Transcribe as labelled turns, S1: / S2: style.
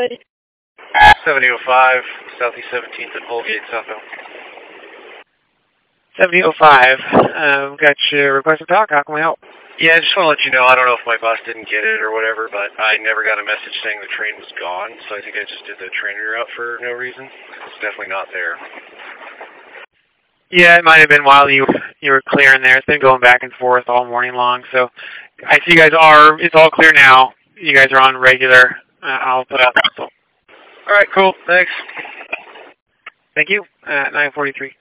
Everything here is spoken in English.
S1: 7005, Southeast 17th and Holgate, southbound.
S2: 7005. Got your request to talk. How can we help?
S1: Yeah, I just want to let you know, I don't know if my bus didn't get it or whatever, but I never got a message saying the train was gone, so I think I just did the train reroute for no reason. It's definitely not there.
S2: Yeah, it might have been while you were clearing there. It's been going back and forth all morning long, so I see you guys it's all clear now. You guys are on regular. I'll put out the.
S1: All right, cool. Thanks.
S2: Thank you. 943.